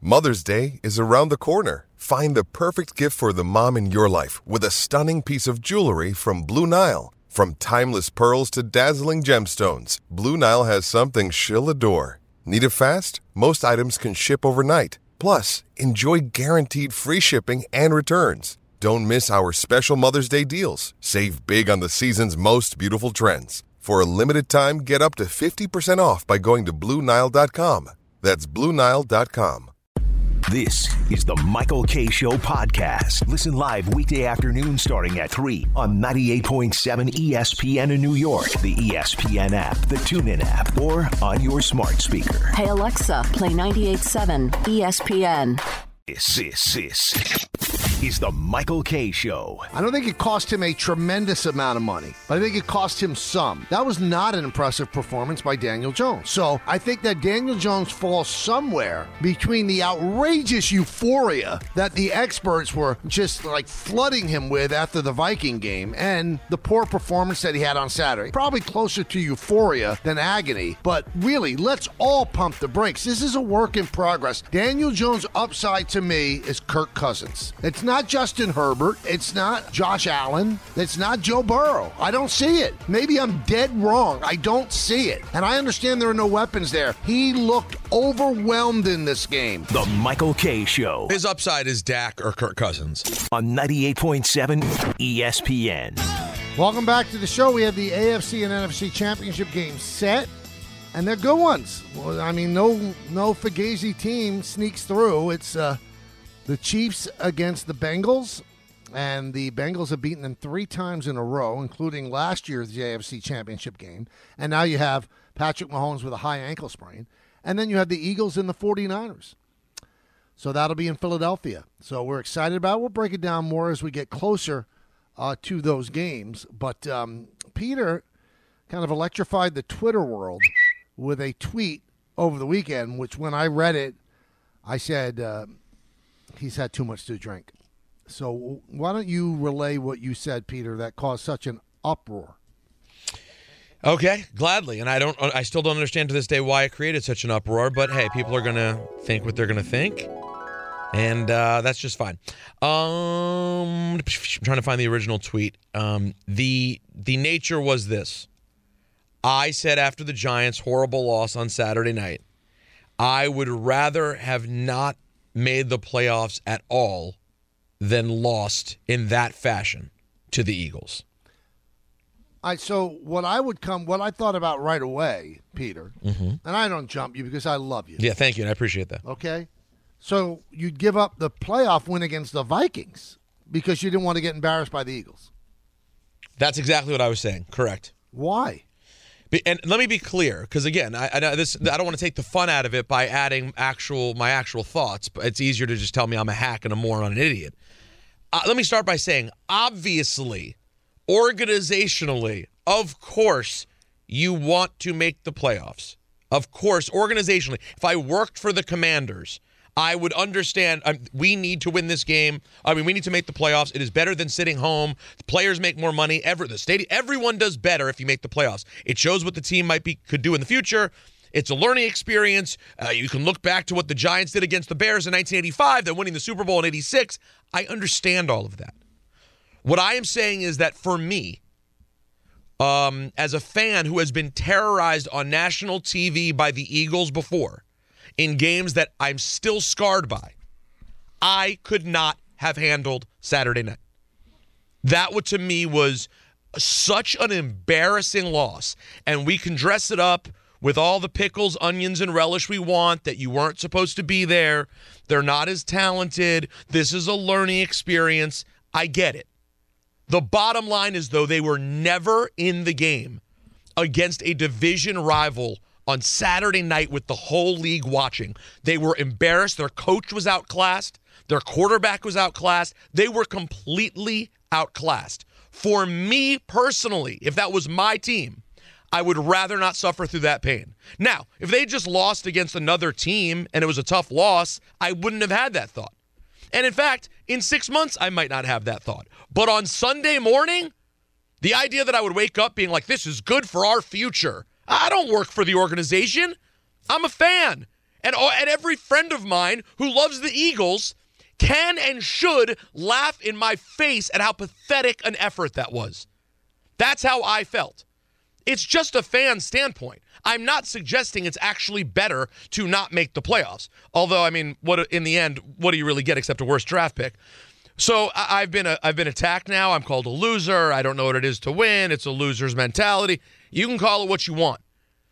Mother's Day is around the corner. Find the perfect gift for the mom in your life with a stunning piece of jewelry from Blue Nile. From timeless pearls to dazzling gemstones, Blue Nile has something she'll adore. Need it fast? Most items can ship overnight. Plus, enjoy guaranteed free shipping and returns. Don't miss our special Mother's Day deals. Save big on the season's most beautiful trends. For a limited time, get up to 50% off by going to BlueNile.com. That's BlueNile.com. This is the Michael Kay Show podcast. Listen live weekday afternoon starting at 3 on 98.7 ESPN in New York, the ESPN app, the TuneIn app, or on your smart speaker. Hey Alexa, play 98.7 ESPN. This is the Michael Kay Show. I don't think it cost him a tremendous amount of money, but I think it cost him some. That was not an impressive performance by Daniel Jones. So I think that Daniel Jones falls somewhere between the outrageous euphoria that the experts were just like flooding him with after the Viking game and the poor performance that he had on Saturday. Probably closer to euphoria than agony, but really, let's all pump the brakes. This is a work in progress. Daniel Jones' upside to me is Kirk Cousins. It's not Justin Herbert. It's not Josh Allen. It's not Joe Burrow. I don't see it. Maybe I'm dead wrong. I don't see it. And I understand there are no weapons there. He looked overwhelmed in this game. The Michael Kay Show. His upside is Dak or Kirk Cousins. On 98.7 ESPN. Welcome back to the show. We have the AFC and NFC championship games set. And they're good ones. Well, I mean, no Fugazi team sneaks through. It's the Chiefs against the Bengals, and the Bengals have beaten them 3 times in a row, including last year's AFC championship game. And now you have Patrick Mahomes with a high ankle sprain. And then you have the Eagles and the 49ers. So that'll be in Philadelphia. So we're excited about it. We'll break it down more as we get closer to those games. But Peter kind of electrified the Twitter world with a tweet over the weekend, which when I read it, I said he's had too much to drink. So why don't you relay what you said, Peter, that caused such an uproar? Okay, gladly. And I still don't understand to this day why it created such an uproar, but hey, people are going to think what they're going to think. And that's just fine. I'm trying to find the original tweet. The nature was this. I said after the Giants' horrible loss on Saturday night, I would rather have not made the playoffs at all than lost in that fashion to the Eagles. All right, so what I thought about right away, Peter, and I don't jump you because I love you. Yeah, thank you, and I appreciate that. Okay? So you'd give up the playoff win against the Vikings because you didn't want to get embarrassed by the Eagles. That's exactly what I was saying. Correct. Why? And let me be clear, because again, I don't want to take the fun out of it by adding my actual thoughts. But it's easier to just tell me I'm a hack and a moron and an idiot. Let me start by saying, obviously, organizationally, of course, you want to make the playoffs. Of course, organizationally, if I worked for the Commanders, I would understand we need to win this game. I mean, we need to make the playoffs. It is better than sitting home. The players make more money. The stadium, everyone does better if you make the playoffs. It shows what the team could do in the future. It's a learning experience. You can look back to what the Giants did against the Bears in 1985, then winning the Super Bowl in 86. I understand all of that. What I am saying is that for me, as a fan who has been terrorized on national TV by the Eagles before, in games that I'm still scarred by, I could not have handled Saturday night. That to me was such an embarrassing loss. And we can dress it up with all the pickles, onions, and relish we want, that you weren't supposed to be there. They're not as talented. This is a learning experience. I get it. The bottom line is, though, they were never in the game against a division rival on Saturday night with the whole league watching. They were embarrassed. Their coach was outclassed. Their quarterback was outclassed. They were completely outclassed. For me personally, if that was my team, I would rather not suffer through that pain. Now, if they just lost against another team and it was a tough loss, I wouldn't have had that thought. And in fact, in 6 months, I might not have that thought. But on Sunday morning, the idea that I would wake up being like, this is good for our future. I don't work for the organization. I'm a fan. And every friend of mine who loves the Eagles can and should laugh in my face at how pathetic an effort that was. That's how I felt. It's just a fan standpoint. I'm not suggesting it's actually better to not make the playoffs. Although, I mean, in the end, what do you really get except a worse draft pick? So I've been attacked now. I'm called a loser. I don't know what it is to win. It's a loser's mentality. You can call it what you want.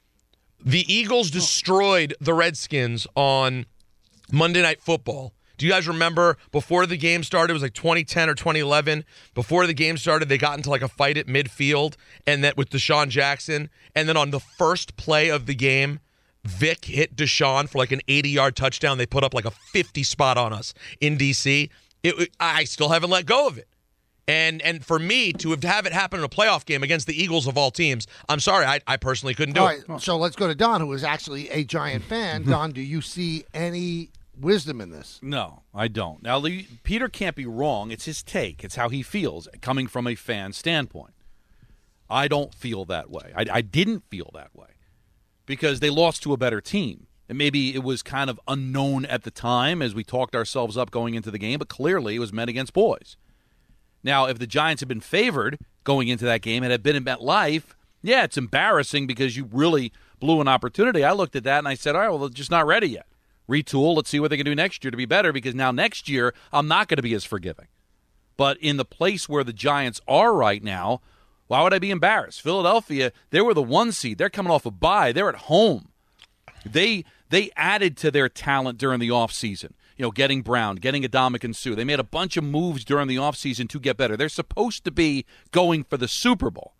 The Eagles destroyed the Redskins on Monday Night Football. Do you guys remember before the game started, it was like 2010 or 2011, before the game started, they got into like a fight at midfield and that with Deshaun Jackson, and then on the first play of the game, Vic hit Deshaun for like an 80-yard touchdown. They put up like a 50 spot on us in D.C. I still haven't let go of it. And for me to have it happen in a playoff game against the Eagles of all teams, I'm sorry, I personally couldn't do it. All right, so let's go to Don, who is actually a Giant fan. Don, do you see any wisdom in this? No, I don't. Now, Peter can't be wrong. It's his take. It's how he feels, coming from a fan standpoint. I don't feel that way. I didn't feel that way because they lost to a better team. And maybe it was kind of unknown at the time as we talked ourselves up going into the game, but clearly it was men against boys. Now, if the Giants had been favored going into that game and had been in MetLife, yeah, it's embarrassing because you really blew an opportunity. I looked at that and I said, all right, well, they're just not ready yet. Retool, let's see what they can do next year to be better because now next year I'm not going to be as forgiving. But in the place where the Giants are right now, why would I be embarrassed? Philadelphia, they were the 1 seed. They're coming off a bye. They're at home. They added to their talent during the offseason. You know, getting Brown, getting Ndamukong Suh. They made a bunch of moves during the offseason to get better. They're supposed to be going for the Super Bowl.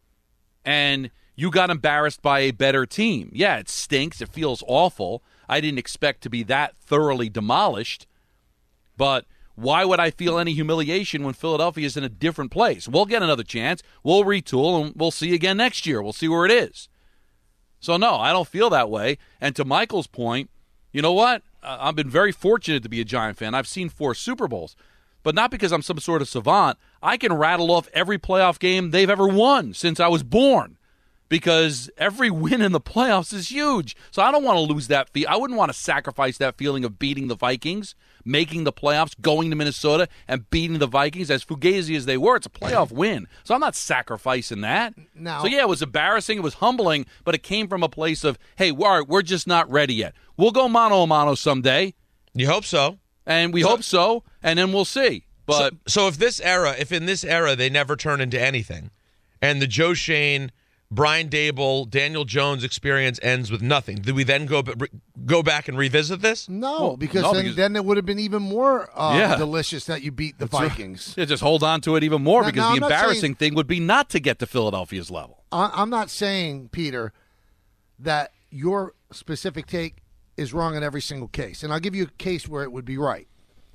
And you got embarrassed by a better team. Yeah, it stinks. It feels awful. I didn't expect to be that thoroughly demolished. But why would I feel any humiliation when Philadelphia is in a different place? We'll get another chance. We'll retool, and we'll see again next year. We'll see where it is. So, no, I don't feel that way. And to Michael's point, you know what? I've been very fortunate to be a Giant fan. I've seen 4 Super Bowls. But not because I'm some sort of savant. I can rattle off every playoff game they've ever won since I was born. Because every win in the playoffs is huge. So I don't want to lose that I wouldn't want to sacrifice that feeling of beating the Vikings, making the playoffs, going to Minnesota, and beating the Vikings. As fugazi as they were, it's a playoff win. So I'm not sacrificing that. So, yeah, it was embarrassing. It was humbling. But it came from a place of, hey, we're just not ready yet. We'll go mano-a-mano someday. You hope so. And we hope so. And then we'll see. But so if in this era they never turn into anything, and the Joe Shane, Brian Dable, Daniel Jones experience ends with nothing, do we then go back and revisit this? No, because then it would have been even more delicious that you beat the Vikings. Yeah, just hold on to it even more because the embarrassing thing would be not to get to Philadelphia's level. I'm not saying, Peter, that your specific take is wrong in every single case. And I'll give you a case where it would be right.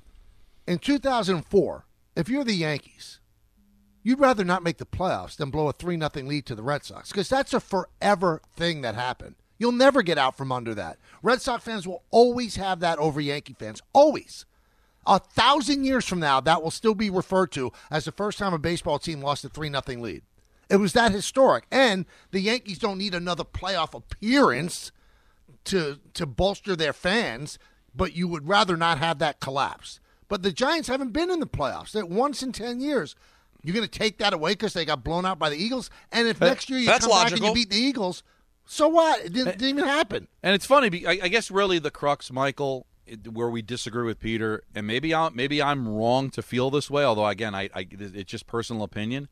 In 2004, if you're the Yankees, you'd rather not make the playoffs than blow a 3-0 lead to the Red Sox because that's a forever thing that happened. You'll never get out from under that. Red Sox fans will always have that over Yankee fans. Always. 1,000 years from now, that will still be referred to as the first time a baseball team lost a 3-0 lead. It was that historic. And the Yankees don't need another playoff appearance to bolster their fans, but you would rather not have that collapse. But the Giants haven't been in the playoffs. They're once in 10 years. You're going to take that away because they got blown out by the Eagles? And if next year you come back and you beat the Eagles, so what? It didn't even happen. And it's funny. I guess really the crux, Michael, where we disagree with Peter, and maybe I'm wrong to feel this way, although, again, it's just personal opinion.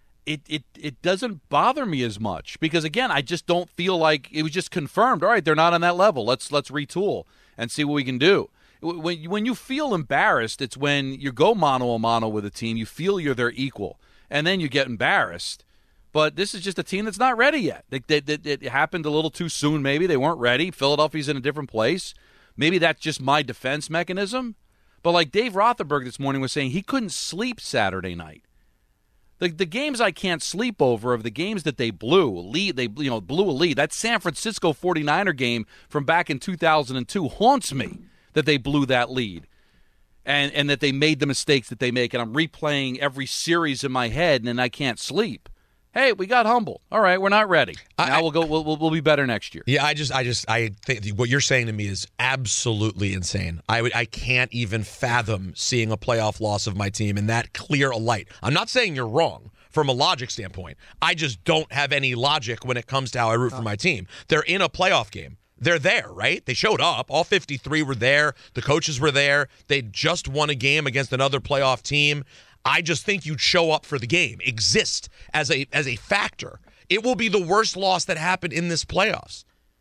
It doesn't bother me as much because, again, I just don't feel like it was just confirmed. All right, they're not on that level. Let's retool and see what we can do. When you feel embarrassed, it's when you go mano-a-mano with a team, you feel you're their equal, and then you get embarrassed. But this is just a team that's not ready yet. It happened a little too soon, maybe. They weren't ready. Philadelphia's in a different place. Maybe that's just my defense mechanism. But like Dave Rothenberg this morning was saying, he couldn't sleep Saturday night. The games I can't sleep over of the games that they blew a lead. That San Francisco 49er game from back in 2002 haunts me. That they blew that lead and that they made the mistakes that they make, and I'm replaying every series in my head, and I can't sleep. Hey, we got humbled. All right, we're not ready. Now we'll go. We'll be better next year. Yeah, I think what you're saying to me is absolutely insane. I can't even fathom seeing a playoff loss of my team in that clear a light. I'm not saying you're wrong from a logic standpoint. I just don't have any logic when it comes to how I root for my team. They're in a playoff game. They're there, right? They showed up. All 53 were there. The coaches were there. They just won a game against another playoff team. I just think you'd show up for the game, exist as a factor. It will be the worst loss that happened in this playoffs.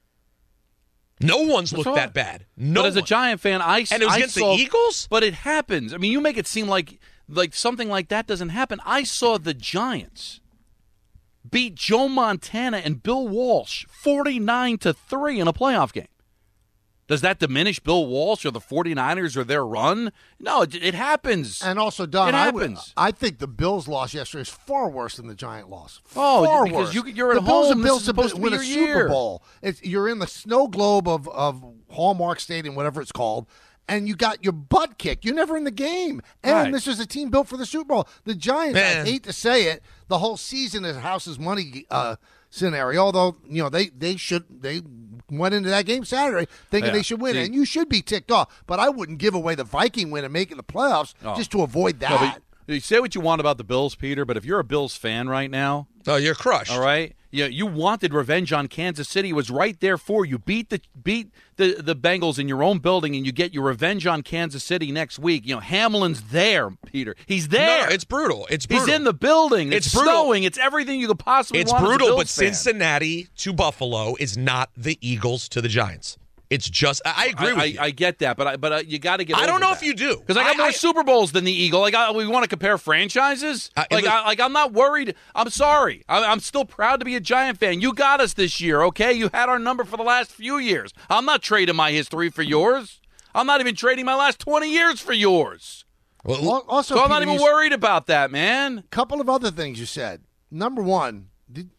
No one's looked that bad. No but as a Giant fan, and it was against the Eagles? But it happens. I mean, you make it seem like something like that doesn't happen. I saw the Giants beat Joe Montana and Bill Walsh 49-3 in a playoff game. Does that diminish Bill Walsh or the 49ers or their run? No, it happens. And also, Don, it happens. I think the Bills' loss yesterday is far worse than the Giant loss. Because you're at home. The Bills are supposed to win a Super Bowl. You're in the snow globe of Hallmark Stadium, whatever it's called, and you got your butt kicked. You're never in the game. And This is a team built for the Super Bowl. The Giants, I hate to say it, the whole season is house's money scenario, although they went into that game Saturday thinking they should win, and you should be ticked off. But I wouldn't give away the Viking win and make it the playoffs just to avoid that. No, you say what you want about the Bills, Peter, but if you're a Bills fan right now, you're crushed. All right, you wanted revenge on Kansas City. It was right there for you. Beat the Bengals in your own building, and you get your revenge on Kansas City next week. Hamlin's there, Peter. He's there. No, it's brutal. It's brutal. He's in the building. It's snowing. It's everything you could possibly want. It's brutal, but fan. Cincinnati to Buffalo is not the Eagles to the Giants. It's just I agree with you. I get that, but you got to get. I don't know that. if you do, because I got more Super Bowls than the Eagle. We want to compare franchises. I'm not worried. I'm sorry. I'm still proud to be a Giant fan. You got us this year, okay? You had our number for the last few years. I'm not trading my history for yours. I'm not even trading my last 20 years for yours. Well, also, so I'm not even worried about that, man. Couple of other things you said. Number one,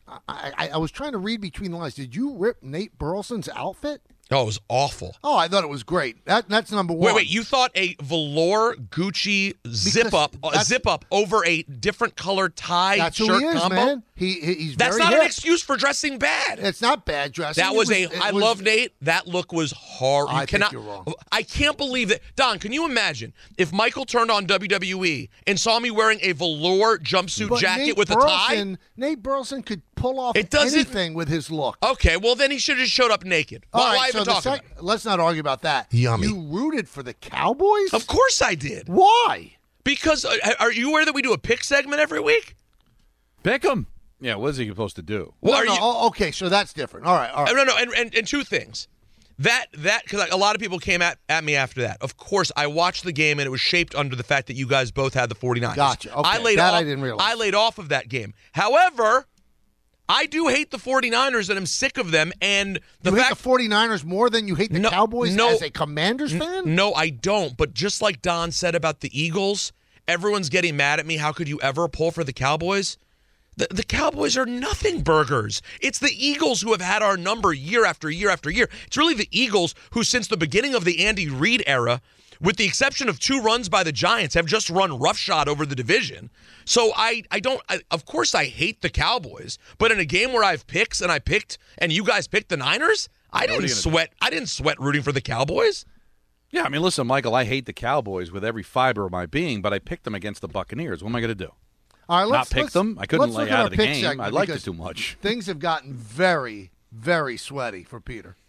I was trying to read between the lines. Did you rip Nate Burleson's outfit? Oh, it was awful. Oh, I thought it was great. That's number one. Wait, you thought a velour Gucci zip up over a different colored tie that's shirt who he is, combo? Man. He's that's very not hip. an excuse for dressing bad. It's not bad dressing. That I love Nate. That look was hard. I think you're wrong. I can't believe that. Don, can you imagine if Michael turned on WWE and saw me wearing a velour jumpsuit jacket with a tie? Nate Burleson could pull off anything with his look. Okay, well then he should have just showed up naked. Why even talk about it? Let's not argue about that. Yummy. You rooted for the Cowboys? Of course I did. Why? Because are you aware that we do a pick segment every week? Pick 'em. Yeah, what is he supposed to do? Well, okay, so that's different. All right. No, and two things. That because a lot of people came at me after that. Of course, I watched the game, and it was shaped under the fact that you guys both had the 49ers. Gotcha. Okay, I didn't realize. I laid off of that game. However, I do hate the 49ers, and I'm sick of them. And you hate the 49ers more than you hate the Cowboys as a Commanders fan? No, I don't. But just like Don said about the Eagles, everyone's getting mad at me. How could you ever pull for the Cowboys? The Cowboys are nothing burgers. It's the Eagles who have had our number year after year after year. It's really the Eagles who, since the beginning of the Andy Reid era, with the exception of 2 runs by the Giants, have just run roughshod over the division. So of course I hate the Cowboys, but in a game where I've picks and I picked and you guys picked the Niners, I didn't sweat rooting for the Cowboys. Yeah, I mean, listen, Michael, I hate the Cowboys with every fiber of my being, but I picked them against the Buccaneers. What am I going to do? All right, not pick them? I couldn't lay out of the game. I liked it too much. Things have gotten very, very sweaty for Peter.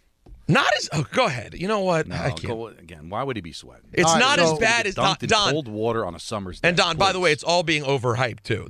Go ahead. You know what? No, I can't. Go again. Why would he be sweating? It's not as bad as Don. Cold water on a summer's day. And Don, by the way, it's all being overhyped too.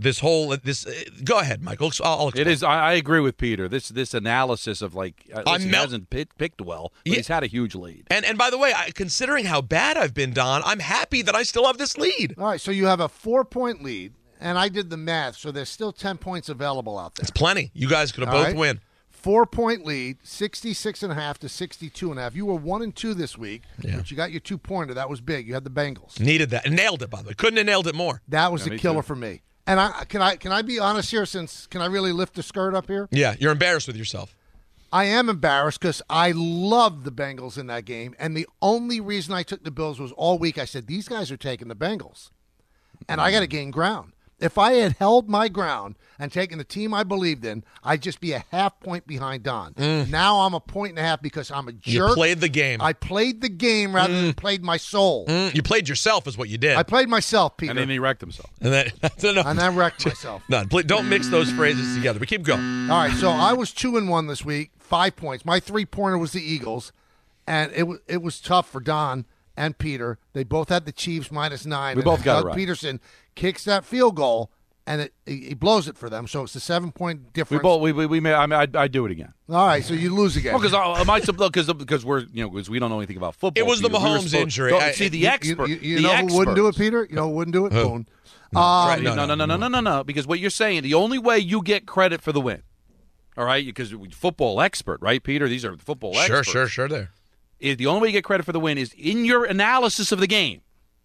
Go ahead, Michael. I'll explain. It is. I agree with Peter. This analysis of he hasn't picked well, but he's had a huge lead. And by the way, considering how bad I've been, Don, I'm happy that I still have this lead. All right, so you have a 4-point lead, and I did the math, so there's still 10 points available out there. It's plenty. You guys could have both win. 4-point lead, 66.5 to 62.5. You were 1-2 this week, but you got your 2-pointer. That was big. You had the Bengals. Needed that. Nailed it, by the way. Couldn't have nailed it more. That was the killer for me. And can I be honest here? Can I really lift the skirt up here? Yeah, you're embarrassed with yourself. I am embarrassed because I loved the Bengals in that game, and the only reason I took the Bills was all week I said, these guys are taking the Bengals, and I got to gain ground. If I had held my ground and taken the team I believed in, I'd just be a half point behind Don. Now I'm a point and a half because I'm a jerk. You played the game. I played the game rather than played my soul. You played yourself is what you did. I played myself, Peter. And then he wrecked himself. And I wrecked myself. No, don't mix those phrases together. But keep going. All right, so I was 2-1 this week, 5 points. My 3-pointer was the Eagles, and it was tough for Don and Peter. They both had the Chiefs -9. We both got Doug it right. Peterson kicks that field goal, and he blows it for them. So it's a 7-point difference. I'd do it again. All right, so you lose again. Because we're because we don't know anything about football. It was the Mahomes injury. The expert. You know who wouldn't do it, Peter? You know who wouldn't do it? Boone. No. Because what you're saying, the only way you get credit for the win, all right, because football expert, right, Peter? These are football experts. Sure. There. The only way you get credit for the win is in your analysis of the game.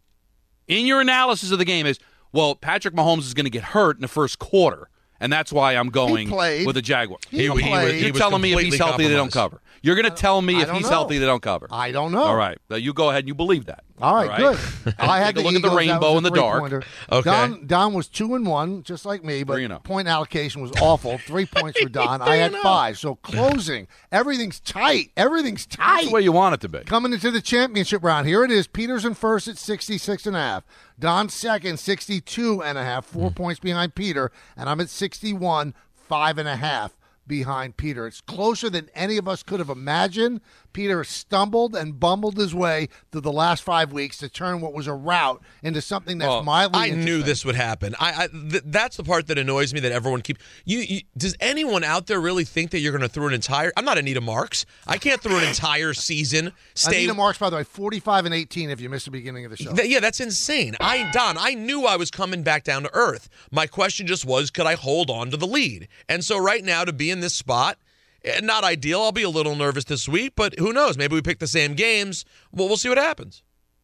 Well, Patrick Mahomes is going to get hurt in the first quarter, and that's why I'm going with the Jaguars. You're telling me if he's healthy, they don't cover. You're going to tell me if he's healthy, they don't cover. I don't know. All right. You go ahead and you believe that. All right, good. I had to look Eagles. at the rainbow in the dark. Okay. Don was 2-1, just like me, but 3-0. point allocation was awful. 3 points for Don. I had 5. So closing. Everything's tight. Everything's tight. That's the way you want it to be. Coming into the championship round, here it is. Peter's in first at 66.5. Don second, 62.5. 4 points behind Peter. And I'm at 61, 5.5 behind Peter. It's closer than any of us could have imagined. Peter stumbled and bumbled his way through the last 5 weeks to turn what was a rout into something that's mildly I interesting. knew this would happen. That's the part that annoys me that everyone keeps. Does anyone out there really think that you're going to throw an entire? I'm not Anita Marks. I can't throw an entire season. Anita Marks, by the way, 45-18 if you missed the beginning of the show. Yeah, that's insane. Don, I knew I was coming back down to earth. My question just was, could I hold on to the lead? And so right now, to be in this spot, not ideal. I'll be a little nervous this week, but who knows? Maybe we pick the same games. Well, we'll see what happens.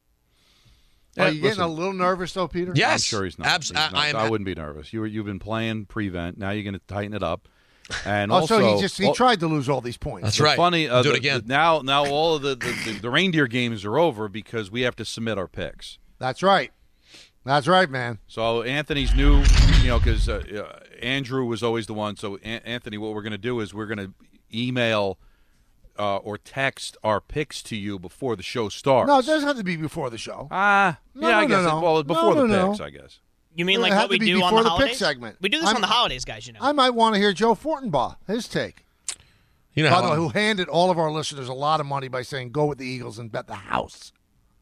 Are you getting a little nervous, though, Peter? Yes. I'm sure he's not. I wouldn't be nervous. You've been playing prevent. Now you're going to tighten it up. And also, he tried to lose all these points. That's right. Funny. Do it again. Now all of the reindeer games are over because we have to submit our picks. That's right. That's right, man. So Anthony's new, because Andrew was always the one. So Anthony, what we're going to do is we're going to email or text our picks to you before the show starts. No, it doesn't have to be before the show. I guess. Well, before the picks, I guess. You mean like what we do on the holidays? Segment. We do this on the holidays, guys, I might want to hear Joe Fortenbaugh, his take. By the way, who handed all of our listeners a lot of money by saying go with the Eagles and bet the house.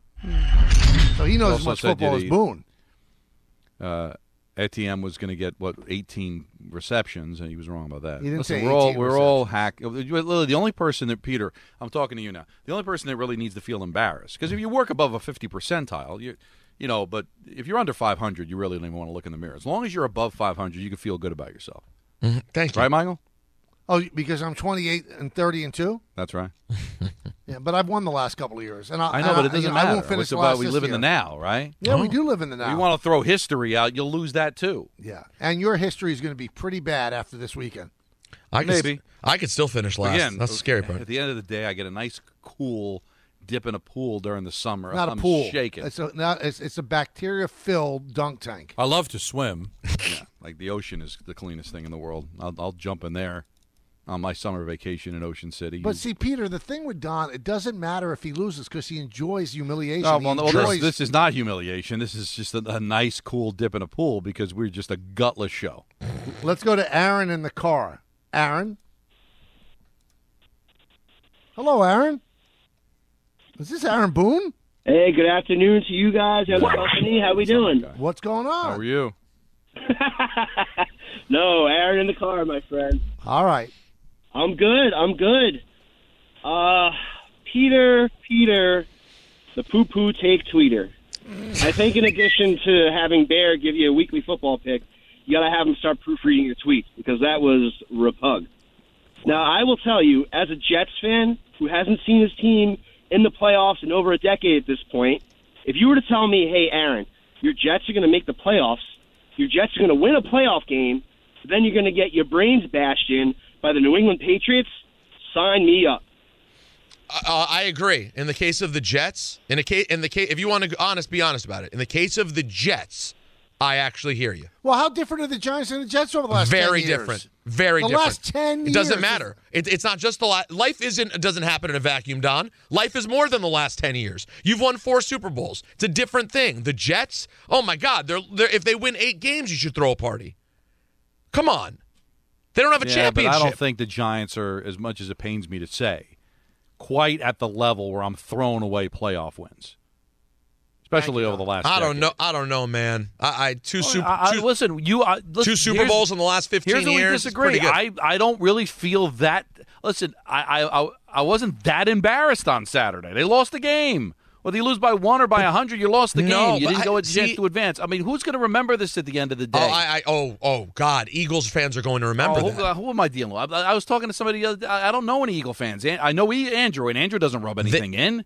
So he knows as much football as Boone. Etienne was going to get 18 receptions, and he was wrong about that. He didn't say 18 we're all hack. Literally, the only person that Peter, I'm talking to you now. The only person that really needs to feel embarrassed, because if you work above a 50 percentile, but if you're under 500, you really don't even want to look in the mirror. As long as you're above 500, you can feel good about yourself. Mm-hmm. Thank you. Right, Michael? Oh, because I'm 28-30-2. That's right. Yeah, but I've won the last couple of years, and I know, but it doesn't matter. I won't finish It's about we live in year. the now, right? Yeah, we do live in the now. You want to throw history out, you'll lose that too. Yeah, and your history is going to be pretty bad after this weekend. I could still finish last. Again, that's the scary part. At the end of the day, I get a nice, cool dip in a pool during the summer. Not I'm a pool. Shaking. It's a bacteria-filled dunk tank. I love to swim. Yeah, like the ocean is the cleanest thing in the world. I'll jump in there on my summer vacation in Ocean City. But see, Peter, the thing with Don, it doesn't matter if he loses because he enjoys humiliation. This is not humiliation. This is just a nice, cool dip in a pool because we're just a gutless show. Let's go to Aaron in the car. Aaron? Hello, Aaron. Is this Aaron Boone? Hey, good afternoon to you guys and the company. How we doing? What's going on? How are you? No, Aaron in the car, my friend. All right. I'm good. Peter, the poo-poo take tweeter. I think in addition to having Bear give you a weekly football pick, you got to have him start proofreading your tweets because that was repug. Now, I will tell you, as a Jets fan who hasn't seen his team in the playoffs in over a decade at this point, if you were to tell me, hey, Aaron, your Jets are going to make the playoffs, your Jets are going to win a playoff game, then you're going to get your brains bashed in by the New England Patriots, sign me up. I agree. In the case of the Jets, if you want to be honest about it, in the case of the Jets, I actually hear you. Well, how different are the Giants and the Jets over the last 10 years? Very different. Very different. The last 10 years. It doesn't matter. It's not just the last. Life doesn't happen in a vacuum, Don. Life is more than the last 10 years. You've won 4 Super Bowls. It's a different thing. The Jets, oh my God, they're if they win 8 games, you should throw a party. Come on. They don't have a championship. But I don't think the Giants are, as much as it pains me to say, quite at the level where I'm throwing away playoff wins. Especially over the last decade. I don't know, man. Two Super Bowls in the last 15 years. Here's where we disagree. I don't really feel that. Listen, I wasn't that embarrassed on Saturday. They lost the game. Whether you lose by 1 or by 100, you lost the game. You didn't go a chance to advance. I mean, who's going to remember this at the end of the day? God, Eagles fans are going to remember that. Who am I dealing with? I was talking to somebody. I don't know any Eagle fans. I know Andrew, and Andrew doesn't rub anything in.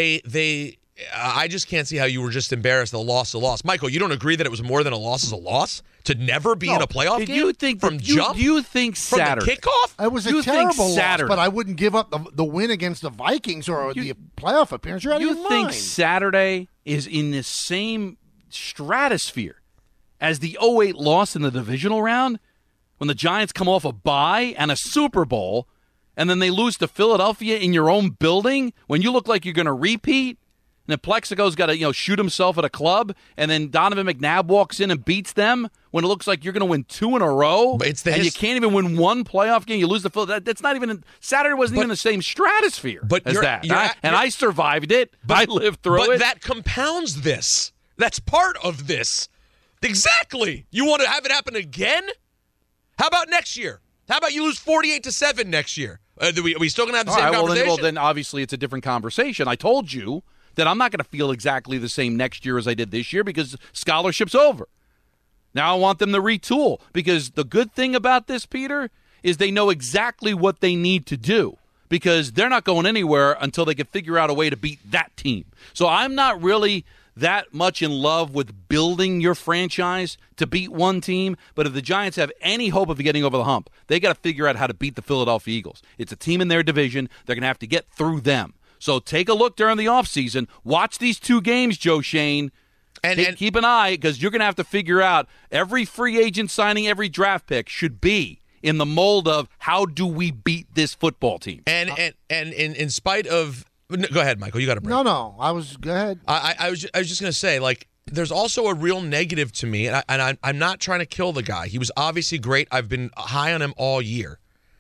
I just can't see how you were just embarrassed. The loss. Michael, you don't agree that it was more than a loss is a loss? To never be in a playoff game? You think jump? You think Saturday? From the kickoff? It was a terrible loss, but I wouldn't give up the win against the Vikings or the playoff appearance. You're out of your mind. You think Saturday is in the same stratosphere as the 2008 loss in the divisional round when the Giants come off a bye and a Super Bowl and then they lose to Philadelphia in your own building when you look like you're going to repeat? And then Plexico's got to shoot himself at a club, and then Donovan McNabb walks in and beats them when it looks like you're going to win 2 in a row, and you can't even win 1 playoff game. You lose the Philadelphia. That's not even Saturday wasn't even the same stratosphere as that. I survived it. I lived through it. But that compounds this. That's part of this. Exactly. You want to have it happen again? How about next year? How about you lose 48-7 next year? Are we still going to have the same conversation? Well, then obviously it's a different conversation. I told you that I'm not going to feel exactly the same next year as I did this year because scholarship's over. Now I want them to retool because the good thing about this, Peter, is they know exactly what they need to do because they're not going anywhere until they can figure out a way to beat that team. So I'm not really that much in love with building your franchise to beat one team, but if the Giants have any hope of getting over the hump, they got to figure out how to beat the Philadelphia Eagles. It's a team in their division. They're going to have to get through them. So take a look during the offseason. Watch these 2 games, Joe Shane. And keep an eye because you're going to have to figure out every free agent signing, every draft pick should be in the mold of how do we beat this football team. And in spite of – go ahead, Michael. You got to break. No. Go ahead. I was just going to say, there's also a real negative to me, and I'm not trying to kill the guy. He was obviously great. I've been high on him all year.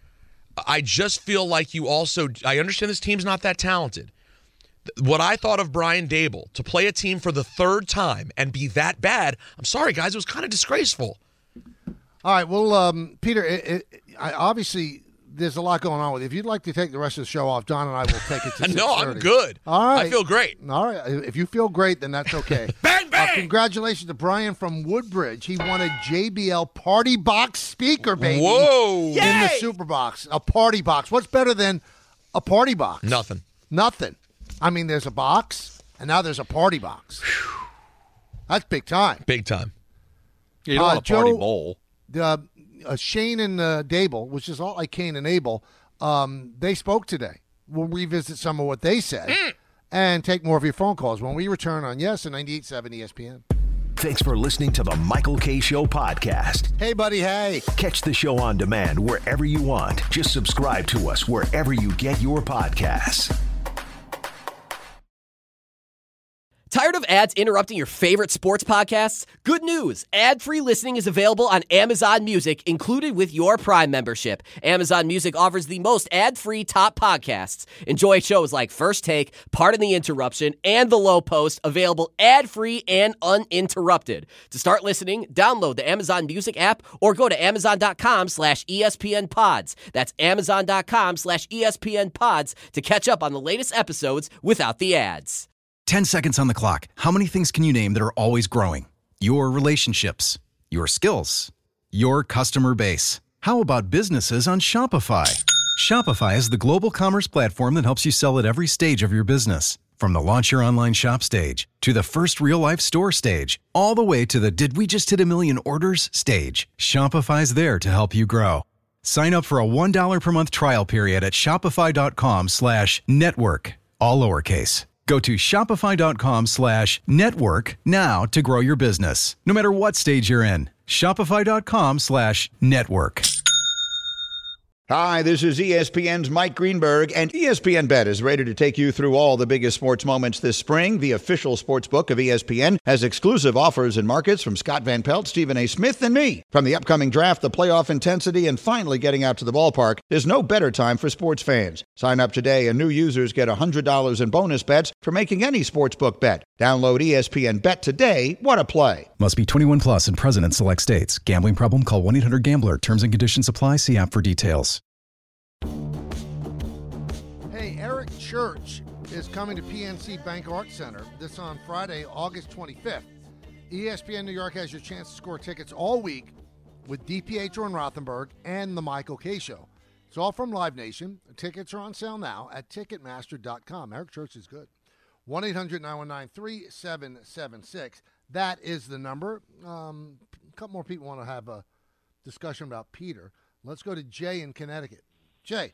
I just feel like I understand this team's not that talented. What I thought of Brian Daboll, to play a team for the 3rd time and be that bad, I'm sorry, guys, it was kind of disgraceful. All right, well, Peter, obviously there's a lot going on with you. If you'd like to take the rest of the show off, Don and I will take it to 6:30. No, I'm good. All right. I feel great. All right. If you feel great, then that's okay. Bang, bang! Congratulations to Brian from Woodbridge. He won a JBL Party Box speaker, baby. Whoa. In the Super Box. A Party Box. What's better than a Party Box? Nothing. I mean, there's a box, and now there's a Party Box. That's big time. Big time. You don't want a party bowl. Shane and Daboll, which is all like Cain and Abel, they spoke today. We'll revisit some of what they said and take more of your phone calls when we return on Yes and 98.7 ESPN. Thanks for listening to the Michael K. Show podcast. Hey, buddy, hey. Catch the show on demand wherever you want. Just subscribe to us wherever you get your podcasts. Tired of ads interrupting your favorite sports podcasts? Good news! Ad-free listening is available on Amazon Music, included with your Prime membership. Amazon Music offers the most ad-free top podcasts. Enjoy shows like First Take, Pardon the Interruption, and The Low Post, available ad-free and uninterrupted. To start listening, download the Amazon Music app or go to Amazon.com/ESPN Pods. That's Amazon.com/ESPN Pods to catch up on the latest episodes without the ads. 10 seconds on the clock. How many things can you name that are always growing? Your relationships, your skills, your customer base. How about businesses on Shopify? Shopify is the global commerce platform that helps you sell at every stage of your business. From the launch your online shop stage, to the first real-life store stage, all the way to the did we just hit a million orders stage. Shopify's there to help you grow. Sign up for a $1 per month trial period at shopify.com/network, all lowercase. Go to shopify.com/network now to grow your business, no matter what stage you're in. Shopify.com/network. Hi, this is ESPN's Mike Greenberg, and ESPN Bet is ready to take you through all the biggest sports moments this spring. The official sports book of ESPN has exclusive offers and markets from Scott Van Pelt, Stephen A. Smith, and me. From the upcoming draft, the playoff intensity, and finally getting out to the ballpark, there's no better time for sports fans. Sign up today, and new users get $100 in bonus bets for making any sportsbook bet. Download ESPN Bet today. What a play. Must be 21 plus and present in select states. Gambling problem? Call 1-800-GAMBLER. Terms and conditions apply. See app for details. Hey, Eric Church is coming to PNC Bank Arts Center this on Friday, August 25th. ESPN New York has your chance to score tickets all week with DiPietro and Rothenberg and The Michael K. Show. It's all from Live Nation. Tickets are on sale now at Ticketmaster.com. Eric Church is good. 1-800-919-3776. That is the number. A couple more people want to have a discussion about Peter. Let's go to Jay in Connecticut. Jay.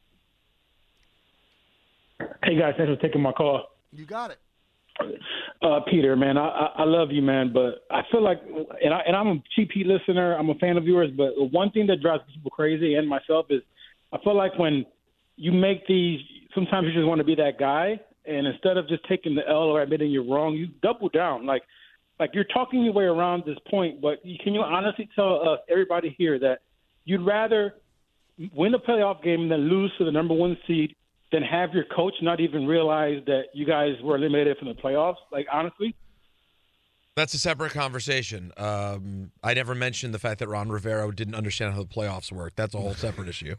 Hey, guys. Thanks for taking my call. You got it. Peter, man, I love you, man, but I feel like, and I'm a GP listener, I'm a fan of yours, but one thing that drives people crazy and myself is I feel like when you make these, sometimes you just want to be that guy, and instead of just taking the L or admitting you're wrong, you double down. Like you're talking your way around this point, but can you honestly tell us, everybody here, that you'd rather win a playoff game than lose to the number one seed than have your coach not even realize that you guys were eliminated from the playoffs? Like, honestly? That's a separate conversation. I never mentioned the fact that Ron Rivera didn't understand how the playoffs work. That's a whole separate issue.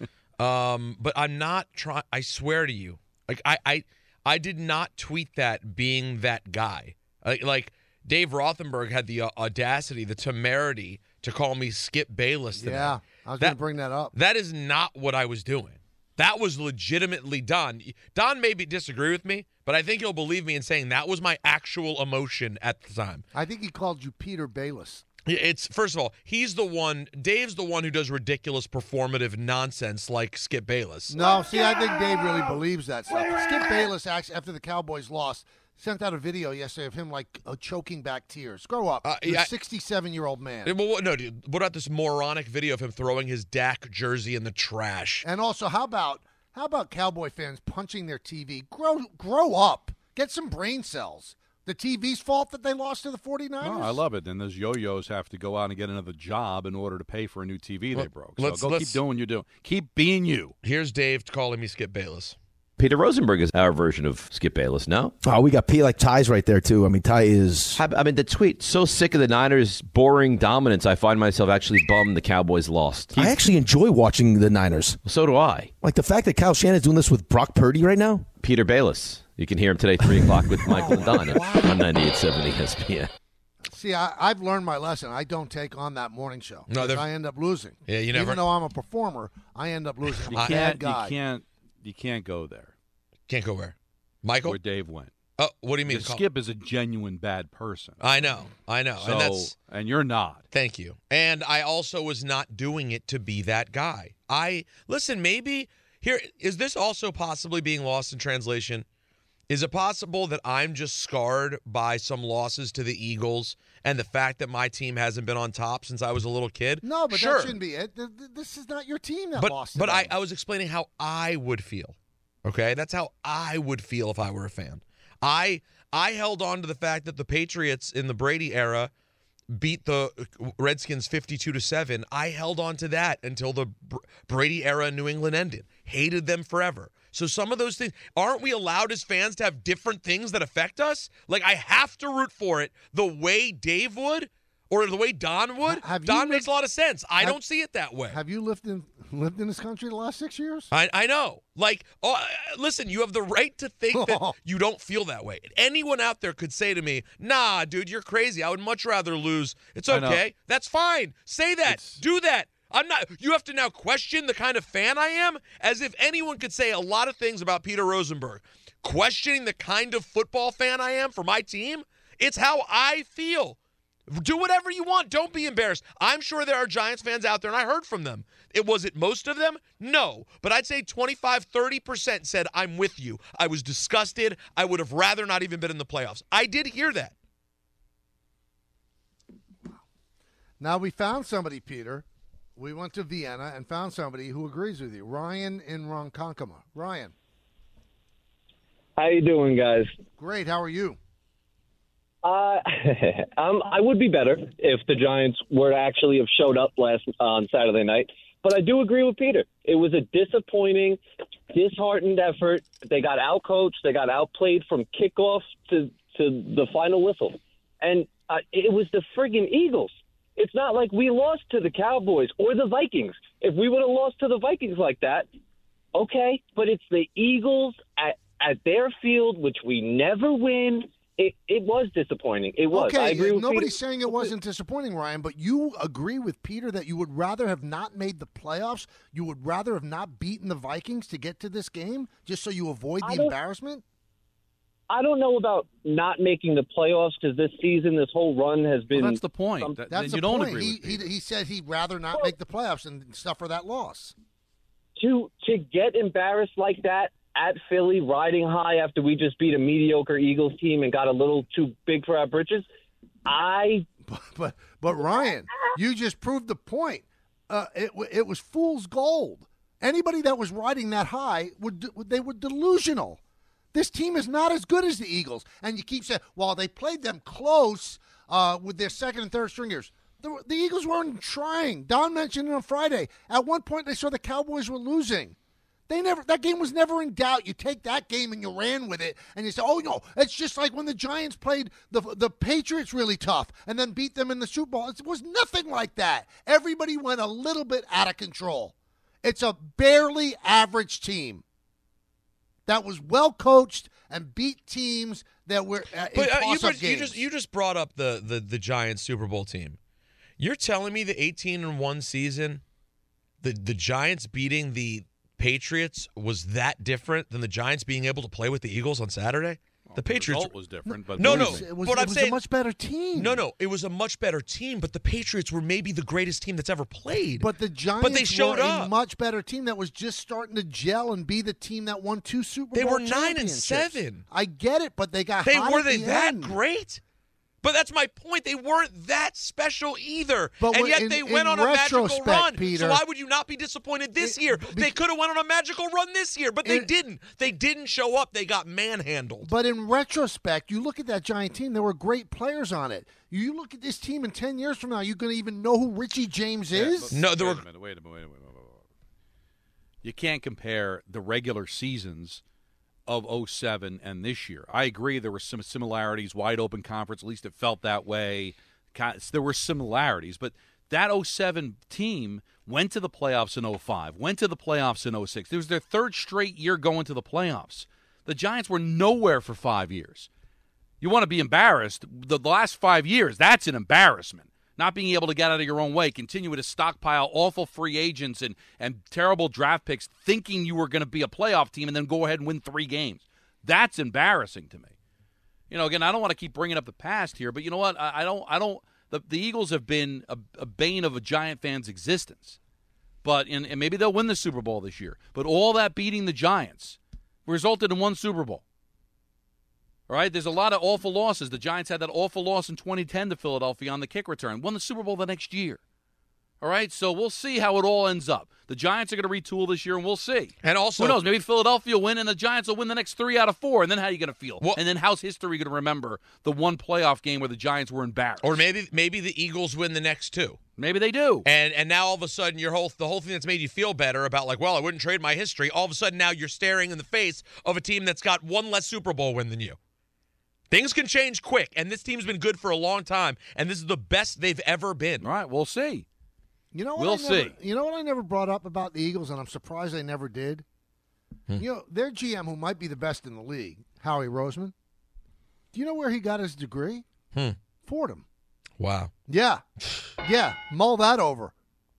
But I'm not trying. I swear to you, like I did not tweet that being that guy. Like Dave Rothenberg had the audacity, the temerity to call me Skip Bayless today. Yeah, I was going to bring that up. That is not what I was doing. That was legitimately Don. Don maybe disagree with me, but I think he'll believe me in saying that was my actual emotion at the time. I think he called you Peter Bayless. It's, first of all, he's the one, Dave's the one who does ridiculous performative nonsense like Skip Bayless. No, see, I think Dave really believes that stuff. Skip Bayless, actually, after the Cowboys lost, sent out a video yesterday of him like choking back tears. Grow up. You're a 67-year-old man. Well, no, dude. What about this moronic video of him throwing his Dak jersey in the trash? And also, how about Cowboy fans punching their TV? Grow up. Get some brain cells. The TV's fault that they lost to the 49ers? No, I love it. And those yo-yos have to go out and get another job in order to pay for a new TV they broke. So keep doing what you're doing. Keep being you. Here's Dave calling me Skip Bayless. Peter Rosenberg is our version of Skip Bayless, no? Oh, we got P like Ty's right there, too. I mean, Ty is... I mean, the tweet, so sick of the Niners' boring dominance, I find myself actually bummed the Cowboys lost. I actually enjoy watching the Niners. So do I. Like the fact that Kyle Shanahan's doing this with Brock Purdy right now? Peter Bayless. You can hear him today, 3 o'clock with Michael and Don on 98.7 ESPN. See, I've learned my lesson. I don't take on that morning show. No, I end up losing. Yeah, you never... Even though I'm a performer, I end up losing. You can't go there. Can't go where? Michael? Where Dave went. Oh, what do you mean? Skip is a genuine bad person. I know. So, and you're not. Thank you. And I also was not doing it to be that guy. Listen, maybe, here, is this also possibly being lost in translation? Is it possible that I'm just scarred by some losses to the Eagles and the fact that my team hasn't been on top since I was a little kid? No, but sure. That shouldn't be it. This is not your team that lost. But I was explaining how I would feel. Okay, that's how I would feel if I were a fan. I held on to the fact that the Patriots in the Brady era beat the Redskins 52-7. I held on to that until the Brady era in New England ended. Hated them forever. So some of those things, aren't we allowed as fans to have different things that affect us? Like, I have to root for it the way Dave would or the way Don would. Don makes a lot of sense. I don't see it that way. Have you lived in this country the last 6 years? I know. Like, listen, you have the right to think that you don't feel that way. Anyone out there could say to me, nah, dude, you're crazy. I would much rather lose. It's okay. That's fine. Say that. Do that. I'm not. You have to now question the kind of fan I am, as if anyone could say a lot of things about Peter Rosenberg. Questioning the kind of football fan I am for my team, it's how I feel. Do whatever you want. Don't be embarrassed. I'm sure there are Giants fans out there, and I heard from them. Was it most of them? No. But I'd say 25, 30% said, I'm with you. I was disgusted. I would have rather not even been in the playoffs. I did hear that. Now we found somebody, Peter. We went to Vienna and found somebody who agrees with you. Ryan in Ronkonkoma. Ryan. How you doing, guys? Great. How are you? I would be better if the Giants were to actually have showed up on Saturday night. But I do agree with Peter. It was a disappointing, disheartened effort. They got outcoached. They got outplayed from kickoff to the final whistle. And it was the friggin' Eagles. It's not like we lost to the Cowboys or the Vikings. If we would have lost to the Vikings like that, okay. But it's the Eagles at their field, which we never win. It was disappointing. It was. Okay, I agree with nobody's Peter. saying it wasn't disappointing, Ryan, but you agree with Peter that you would rather have not made the playoffs? You would rather have not beaten the Vikings to get to this game just so you avoid the embarrassment? I don't know about not making the playoffs because this season, this whole run has been... Well, that's the point. That's the you don't point. agree with He said he'd rather not make the playoffs and suffer that loss. To get embarrassed like that at Philly, riding high after we just beat a mediocre Eagles team and got a little too big for our britches, But Ryan, you just proved the point. It was fool's gold. Anybody that was riding that high, they were delusional. This team is not as good as the Eagles. And you keep saying, well, they played them close with their second and third stringers. The Eagles weren't trying. Don mentioned it on Friday. At one point, they saw the Cowboys were losing. That game was never in doubt. You take that game and you ran with it, and you say, oh, no, it's just like when the Giants played the Patriots really tough and then beat them in the Super Bowl. It was nothing like that. Everybody went a little bit out of control. It's a barely average team that was well coached and beat teams that were in toss-up games. You just brought up the Giants Super Bowl team. You're telling me the 18-1 season, the Giants beating the Patriots was that different than the Giants being able to play with the Eagles on Saturday? The Patriots was different, but it was a much better team. No, it was a much better team, but the Patriots were maybe the greatest team that's ever played. But the Giants they showed were up. a much better team that was just starting to gel and be the team that won 2 Super They Bowl were championships. 9-7. I get it, but they got hot Were at they the that end. great? But that's my point. They weren't that special either. But and yet they went on a magical run. Peter, so why would you not be disappointed this year? They could have went on a magical run this year, but they didn't. They didn't show up. They got manhandled. But in retrospect, you look at that Giant team, there were great players on it. You look at this team in 10 years from now, you're going to even know who Richie James is? No, wait a minute. You can't compare the regular seasons of 07 and this year. I agree there were some similarities, wide open conference, at least it felt that way. There were similarities, but that 07 team went to the playoffs in 05, went to the playoffs in 06. It was their third straight year going to the playoffs. The Giants were nowhere for 5 years. You want to be embarrassed. The last 5 years, that's an embarrassment. Not being able to get out of your own way, continuing to stockpile awful free agents and terrible draft picks, thinking you were going to be a playoff team and then go ahead and win 3 games. That's embarrassing to me. Again, I don't want to keep bringing up the past here, but you know what? The Eagles have been a bane of a Giant fan's existence. But and maybe they'll win the Super Bowl this year. But all that beating the Giants resulted in 1 Super Bowl. All right, there's a lot of awful losses. The Giants had that awful loss in 2010 to Philadelphia on the kick return. Won the Super Bowl the next year. All right, so we'll see how it all ends up. The Giants are going to retool this year, and we'll see. And also, who knows? Maybe Philadelphia will win, and the Giants will win the next 3 out of 4. And then how are you going to feel? And then how's history going to remember the one playoff game where the Giants were embarrassed? Or maybe the Eagles win the next 2. Maybe they do. And now all of a sudden the whole thing that's made you feel better about I wouldn't trade my history. All of a sudden now you're staring in the face of a team that's got 1 less Super Bowl win than you. Things can change quick, and this team's been good for a long time, and this is the best they've ever been. All right, we'll see. You know what we'll see. You know what I never brought up about the Eagles, and I'm surprised I never did? Their GM, who might be the best in the league, Howie Roseman, do you know where he got his degree? Fordham. Wow. Yeah. Mull that over.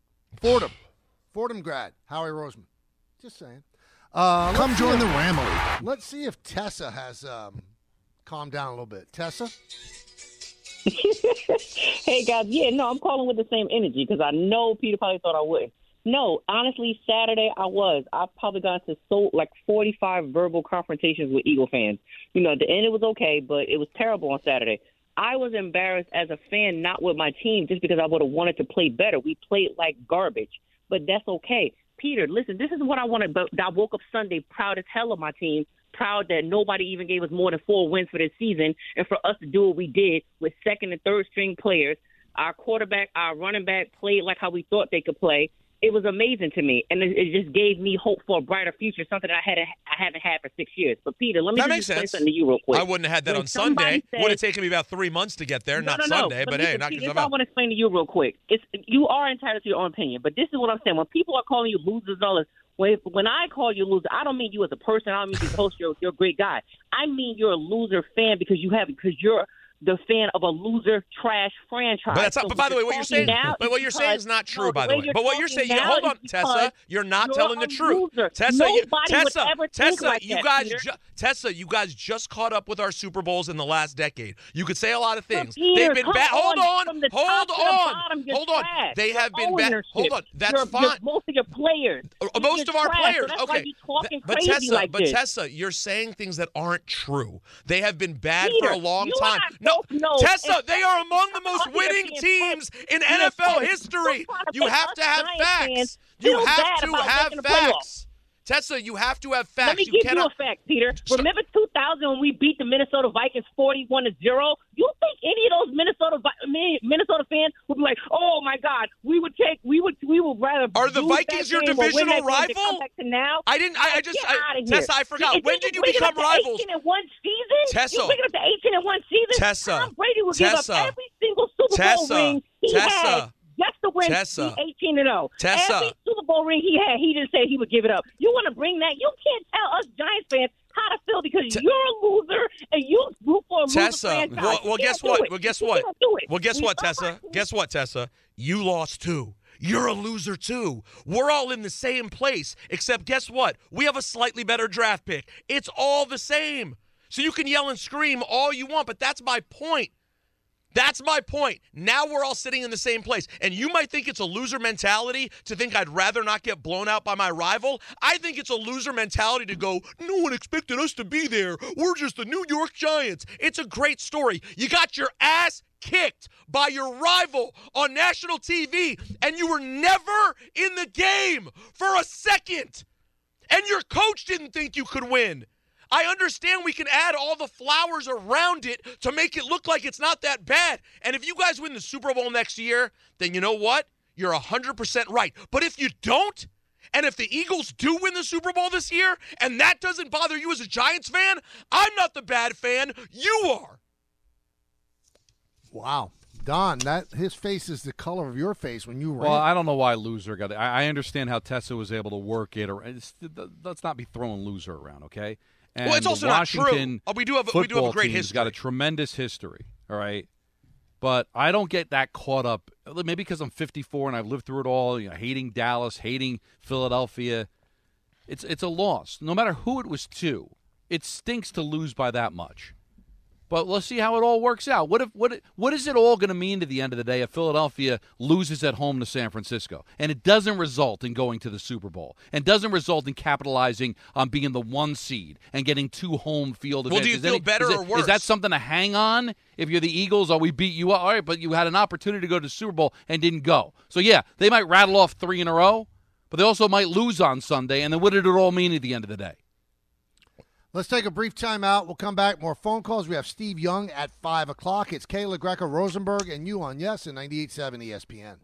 Fordham grad, Howie Roseman. Just saying. Come join the Ramily. Let's see if Tessa has calmed down a little bit. Tessa? Hey, guys. Yeah, no, I'm calling with the same energy because I know Peter probably thought I wouldn't. No, honestly, Saturday I've probably gotten to 45 verbal confrontations with Eagle fans. You know, at the end it was okay, but it was terrible on Saturday. I was embarrassed as a fan, not with my team, just because I would have wanted to play better. We played like garbage, but that's okay. Peter, listen, this is what I wanted. But I woke up Sunday proud as hell of my team, proud that nobody even gave us more than 4 wins for this season, and for us to do what we did with second and third string players. Our quarterback, our running back played like how we thought they could play. It was amazing to me, and it just gave me hope for a brighter future, something that I haven't had for 6 years. But, Peter, let me just explain something to you real quick. I wouldn't have had that on Sunday. Would have taken me about 3 months to get there, not Sunday. But hey, not because I want to explain to you real quick. You are entitled to your own opinion, but this is what I'm saying. When people are calling you losers and all this, when I call you a loser, I don't mean you as a person. I don't mean you as a host. You're a great guy. I mean you're a loser fan because you're the fan of a loser trash franchise. But that's not, but by the way, what you're saying, but what you're saying is not true. By the way, but what you're saying, hold on, Tessa, you're not telling the truth. Tessa, you guys just caught up with our Super Bowls in the last decade. You could say a lot of things. They've been bad. Hold on. They have been bad. Hold on. That's fine. Most of your players. Most of our players. Okay. But Tessa, you're saying things that aren't true. They have been bad for a long time. No, Tessa, they are among the most winning teams in NFL history. You have to have facts. You have to have facts. Tessa, you have to have facts. Let me give you a fact, Peter. Remember 2000 when we beat the Minnesota Vikings 41-0? You think any of those Minnesota fans would be like, "Oh my God, we would rather"? Are the Vikings your divisional rival? Tessa, I forgot. When did you become rivals? 18-1 season. Tessa, you bring up the 18-1 season. Tessa, Tom Brady would give up every single Super Bowl ring he had. Just to win 18-0. Every Super Bowl ring he had, he didn't say he would give it up. You want to bring that? You can't tell us Giants fans how to feel because you're a loser and you root for a loser franchise. Well, guess what, Tessa? Guess what, Tessa? You lost too. You're a loser too. We're all in the same place, except guess what? We have a slightly better draft pick. It's all the same. So you can yell and scream all you want, but that's my point. That's my point. Now we're all sitting in the same place. And you might think it's a loser mentality to think I'd rather not get blown out by my rival. I think it's a loser mentality to go, no one expected us to be there. We're just the New York Giants. It's a great story. You got your ass kicked by your rival on national TV, and you were never in the game for a second. And your coach didn't think you could win. I understand we can add all the flowers around it to make it look like it's not that bad. And if you guys win the Super Bowl next year, then you know what? You're 100% right. But if you don't, and if the Eagles do win the Super Bowl this year, and that doesn't bother you as a Giants fan, I'm not the bad fan. You are. Wow. Don, his face is the color of your face when you ran. Well, I don't know why loser got it. I understand how Tessa was able to work it. Let's not be throwing loser around, okay? And well, it's also not true. We do have a great history. Got a tremendous history, all right? But I don't get that caught up. Maybe because I'm 54 and I've lived through it all, hating Dallas, hating Philadelphia. It's a loss. No matter who it was to, it stinks to lose by that much. But let's see how it all works out. What is it all going to mean to the end of the day if Philadelphia loses at home to San Francisco and it doesn't result in going to the Super Bowl and doesn't result in capitalizing on being the 1 seed and getting 2 home field events? Well, do you feel better or worse? Is that something to hang on if you're the Eagles? We beat you up. All right, but you had an opportunity to go to the Super Bowl and didn't go. So, yeah, they might rattle off 3 in a row, but they also might lose on Sunday. And then what did it all mean at the end of the day? Let's take a brief timeout. We'll come back. More phone calls. We have Steve Young at 5 o'clock. It's Kayla Greco-Rosenberg and you on Yes and 98.7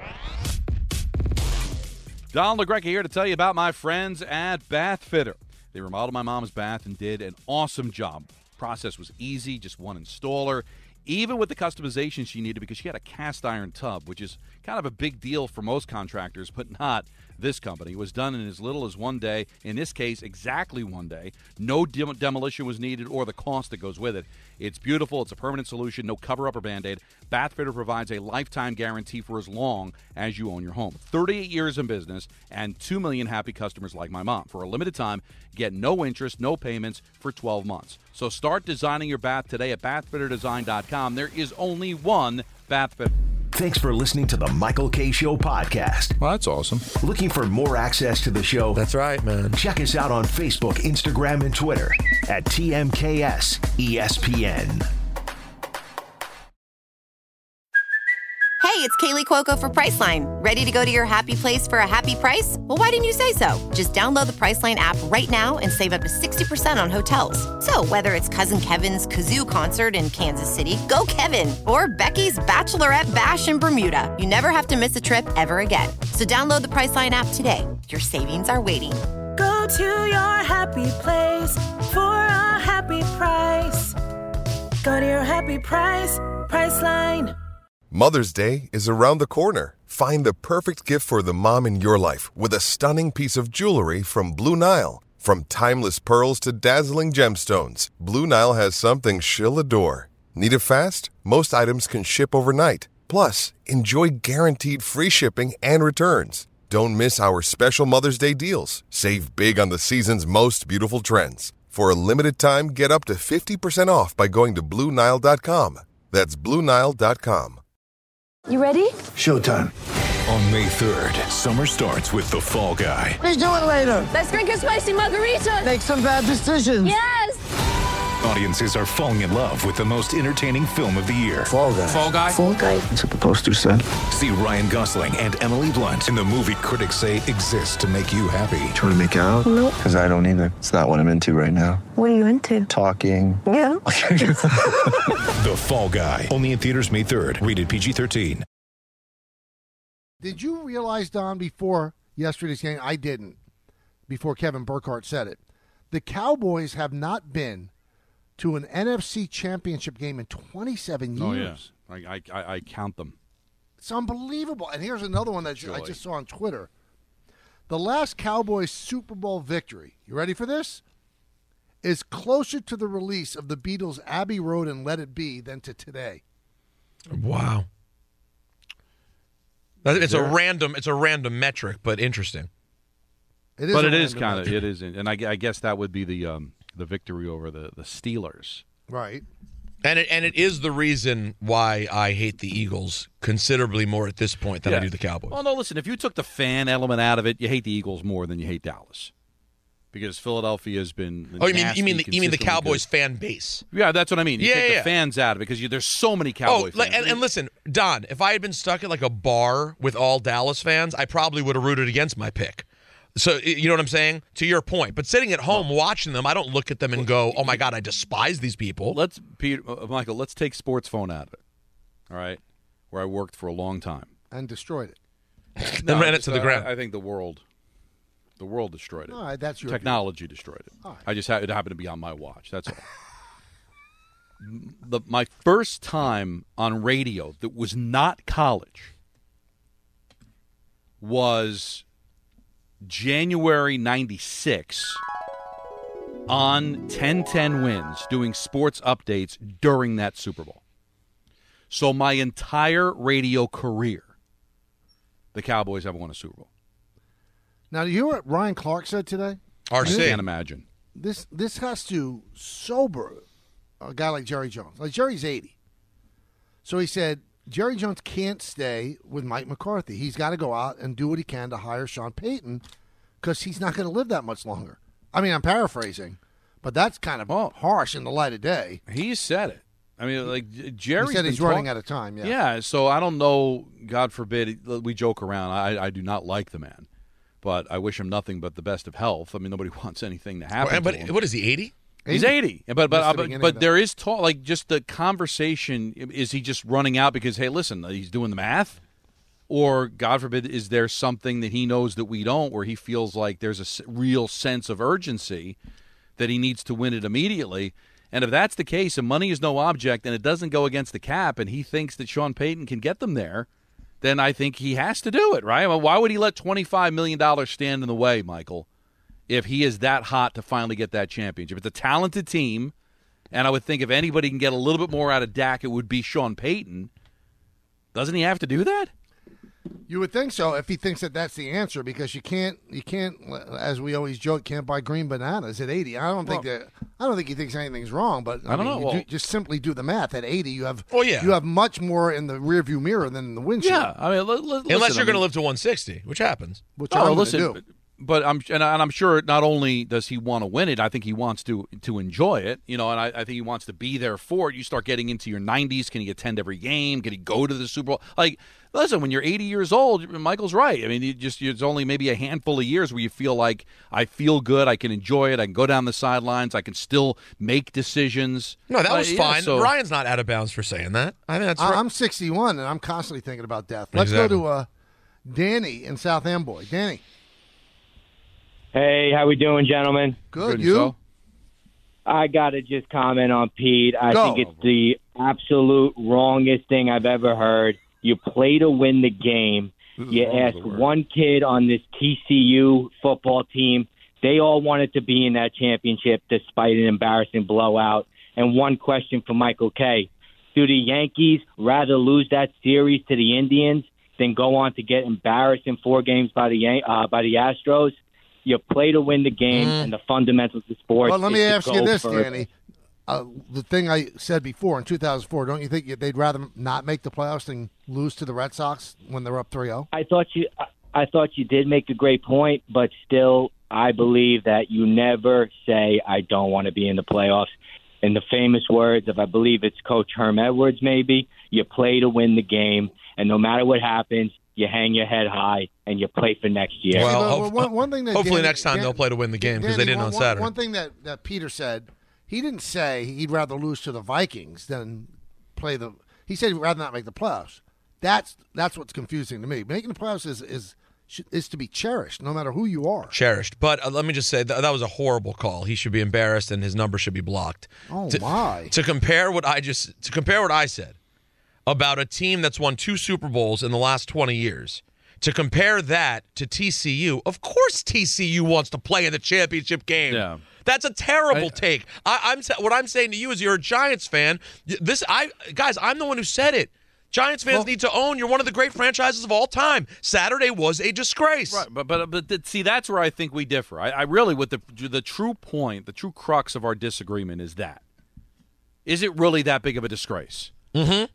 ESPN. Don LaGreca here to tell you about my friends at Bath Fitter. They remodeled my mom's bath and did an awesome job. Process was easy, just one installer. Even with the customization she needed because she had a cast iron tub, which is kind of a big deal for most contractors, but not this company. It was done in as little as 1 day. In this case, exactly 1 day. No demolition was needed or the cost that goes with it. It's beautiful. It's a permanent solution. No cover-up or Band-Aid. Bath Fitter provides a lifetime guarantee for as long as you own your home. 38 years in business and 2 million happy customers like my mom. For a limited time, get no interest, no payments for 12 months. So start designing your bath today at bathfitterdesign.com. Bathfit.com. There is only one Bathfit. Thanks for listening to the Michael K. Show podcast. Well, that's awesome. Looking for more access to the show? That's right, man. Check us out on Facebook, Instagram, and Twitter at TMKS ESPN. Hey, it's Kaylee Cuoco for Priceline. Ready to go to your happy place for a happy price? Well, why didn't you say so? Just download the Priceline app right now and save up to 60% on hotels. So whether it's Cousin Kevin's Kazoo Concert in Kansas City, go Kevin, or Becky's Bachelorette Bash in Bermuda, you never have to miss a trip ever again. So download the Priceline app today. Your savings are waiting. Go to your happy place for a happy price. Go to your happy price, Priceline. Mother's Day is around the corner. Find the perfect gift for the mom in your life with a stunning piece of jewelry from Blue Nile. From timeless pearls to dazzling gemstones, Blue Nile has something she'll adore. Need it fast? Most items can ship overnight. Plus, enjoy guaranteed free shipping and returns. Don't miss our special Mother's Day deals. Save big on the season's most beautiful trends. For a limited time, get up to 50% off by going to BlueNile.com. That's BlueNile.com. You ready? Showtime. On May 3rd, summer starts with The Fall Guy. Let's do it later. Let's drink a spicy margarita. Make some bad decisions. Yes. Audiences are falling in love with the most entertaining film of the year. Fall Guy. Fall Guy. Fall Guy. That's what the poster said. See Ryan Gosling and Emily Blunt in the movie critics say exists to make you happy. Trying to make it out? Nope. Because I don't either. It's not what I'm into right now. What are you into? Talking. Yeah. The Fall Guy. Only in theaters May 3rd. Rated PG-13. Did you realize, Don, before yesterday's game? I didn't. Before Kevin Burkhardt said it. The Cowboys have not been to an NFC championship game in 27 years. Oh, yeah. I count them. It's unbelievable. And here's another one that I just saw on Twitter. The last Cowboys Super Bowl victory, you ready for this? Is closer to the release of the Beatles' Abbey Road and Let It Be than to today. Wow. It's a random metric, but interesting. It is kind of, and I guess that would be the victory over the Steelers, right? And it is the reason why I hate the Eagles considerably more at this point than I do the Cowboys. Well, no, listen, if you took the fan element out of it, you hate the Eagles more than you hate Dallas. Because Philadelphia has been you mean the Cowboys fan base? Yeah, that's what I mean. You take the fans out of it because there's so many Cowboys fans. And listen, Don, if I had been stuck at like a bar with all Dallas fans, I probably would have rooted against my pick. So you know what I'm saying? To your point. But sitting at home watching them, I don't look at them and go, "Oh my God, I despise these people." Michael, let's take sports phone out of it. All right, where I worked for a long time and destroyed it. Then ran it to the ground. I think the world destroyed it. All right, that's your technology destroyed it. Right. It happened to be on my watch. That's all. My first time on radio that was not college was January 96 on 1010 Wins doing sports updates during that Super Bowl. So my entire radio career, the Cowboys haven't won a Super Bowl. Now, do you hear what Ryan Clark said today? RC. I can't imagine. This has to sober a guy like Jerry Jones. Like, Jerry's 80. So he said, Jerry Jones can't stay with Mike McCarthy. He's got to go out and do what he can to hire Sean Payton because he's not going to live that much longer. I mean, I'm paraphrasing, but that's kind of harsh in the light of day. He said it. I mean, like, Jerry said he's running out of time, yeah. Yeah, so I don't know, God forbid, we joke around. I do not like the man. But I wish him nothing but the best of health. I mean, nobody wants anything to happen to him. What is he, 80? He's 80. But there is talk, like, just the conversation, is he just running out because, hey, listen, he's doing the math? Or, God forbid, is there something that he knows that we don't where he feels like there's a real sense of urgency that he needs to win it immediately? And if that's the case, and money is no object, and it doesn't go against the cap, and he thinks that Sean Payton can get them there, then I think he has to do it, right? Well, why would he let $25 million stand in the way, Michael, if he is that hot to finally get that championship? It's a talented team, and I would think if anybody can get a little bit more out of Dak, it would be Sean Payton. Doesn't he have to do that? You would think so if he thinks that that's the answer, because you can't, as we always joke, can't buy green bananas at 80. I don't think he thinks anything's wrong, but I don't know. Just simply do the math. At 80, you have Well, yeah. you have much more in the rearview mirror than in the windshield. Yeah, I mean, unless you're going to live to 160, which happens. Which I'm gonna do. But I'm sure not only does he want to win it, I think he wants to enjoy it. You know, and I think he wants to be there for it. You start getting into your 90s. Can he attend every game? Can he go to the Super Bowl? Like, listen, when you're 80 years old, Michael's right. I mean, it's only maybe a handful of years where you feel like I feel good, I can enjoy it, I can go down the sidelines, I can still make decisions. No, that was fine. So, Ryan's not out of bounds for saying that. I think that's right. I'm 61, and I'm constantly thinking about death. Let's go to Danny in South Amboy. Danny. Hey, how we doing, gentlemen? Good, you? I got to just comment on Pete. I think it's the absolute wrongest thing I've ever heard. You play to win the game. You ask one kid on this TCU football team. They all wanted to be in that championship despite an embarrassing blowout. And one question for Michael K. Do the Yankees rather lose that series to the Indians than go on to get embarrassed in 4 games by the Astros? You play to win the game, and the fundamentals of sports. Well, let me ask you this, further. Danny. The thing I said before, in 2004, don't you think they'd rather not make the playoffs than lose to the Red Sox when they're up 3-0? I thought you did make a great point, but still, I believe that you never say, I don't want to be in the playoffs. In the famous words of, I believe it's Coach Herm Edwards, maybe, you play to win the game, and no matter what happens, you hang your head high and you play for next year. Well, one thing that hopefully Danny, next time they'll play to win the game because they didn't on Saturday. One thing that Peter said, he didn't say he'd rather lose to the Vikings than play the. He said he'd rather not make the playoffs. That's what's confusing to me. Making the playoffs is to be cherished, no matter who you are. Cherished, but let me just say that was a horrible call. He should be embarrassed and his number should be blocked. My! To compare what I said about a team that's won 2 Super Bowls in the last 20 years, to compare that to TCU, of course TCU wants to play in the championship game. Yeah. That's a terrible take. What I'm saying to you is, you're a Giants fan. Guys, I'm the one who said it. Giants fans need to own you're one of the great franchises of all time. Saturday was a disgrace. Right, but see, that's where I think we differ. I really, with the true point, the true crux of our disagreement is that. Is it really that big of a disgrace? Mm-hmm.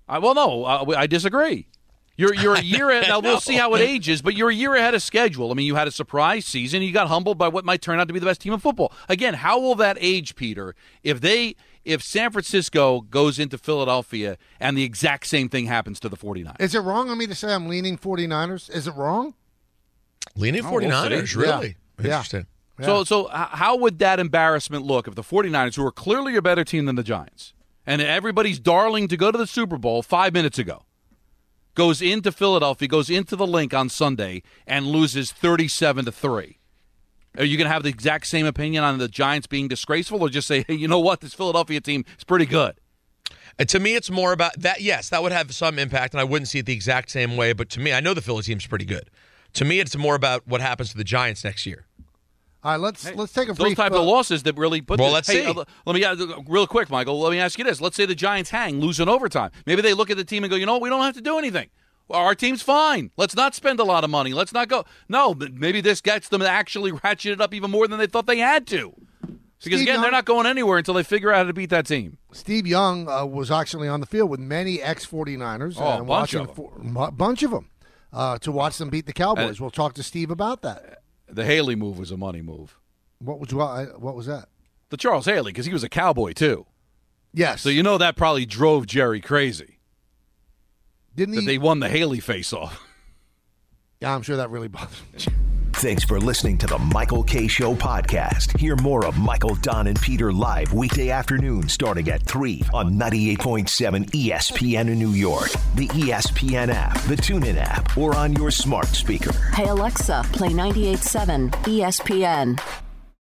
I disagree. You're a year ahead. Now, we'll see how it ages, but you're a year ahead of schedule. I mean, you had a surprise season. You got humbled by what might turn out to be the best team in football. Again, how will that age, Peter, if San Francisco goes into Philadelphia and the exact same thing happens to the 49ers? Is it wrong of me to say I'm leaning 49ers? Is it wrong? Leaning 49ers, really? Yeah. Interesting. Yeah. So how would that embarrassment look if the 49ers, who are clearly a better team than the Giants, and everybody's darling to go to the Super Bowl 5 minutes ago, goes into Philadelphia, goes into the Link on Sunday, and loses 37-3? Are you going to have the exact same opinion on the Giants being disgraceful, or just say, hey, you know what, this Philadelphia team is pretty good? To me, it's more about that. Yes, that would have some impact, and I wouldn't see it the exact same way. But to me, I know the Philly team's pretty good. To me, it's more about what happens to the Giants next year. All right, let's take a brief. Those type of losses that really put. Well, let's see. Let me real quick, Michael. Let me ask you this: let's say the Giants lose in overtime. Maybe they look at the team and go, you know what, we don't have to do anything. Our team's fine. Let's not spend a lot of money. Let's not go. No, maybe this gets them to actually ratchet it up even more than they thought they had to. Because, again, they're not going anywhere until they figure out how to beat that team. Steve Young was actually on the field with many ex-49ers. Oh, a bunch of them. To watch them beat the Cowboys. We'll talk to Steve about that. The Haley move was a money move. What was that? The Charles Haley, because he was a Cowboy, too. Yes. So you know that probably drove Jerry crazy. Didn't he? That they won the Haley face-off. Yeah, I'm sure that really bothered me. Thanks for listening to the Michael K. Show podcast. Hear more of Michael, Don, and Peter live weekday afternoon starting at 3 on 98.7 ESPN in New York, the ESPN app, the TuneIn app, or on your smart speaker. Hey, Alexa, play 98.7 ESPN.